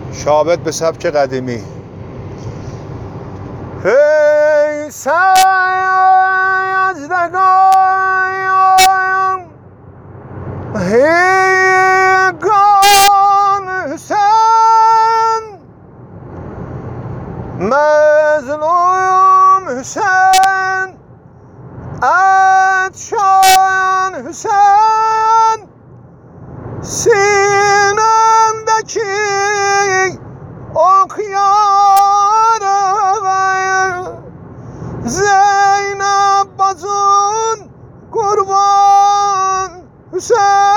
شابت به سبک قدیمی. ای سیزدگان هیگان حسین، مظلوم حسین، عطشان حسین، سینندکی اخیاره زینب بازون قربان حسین.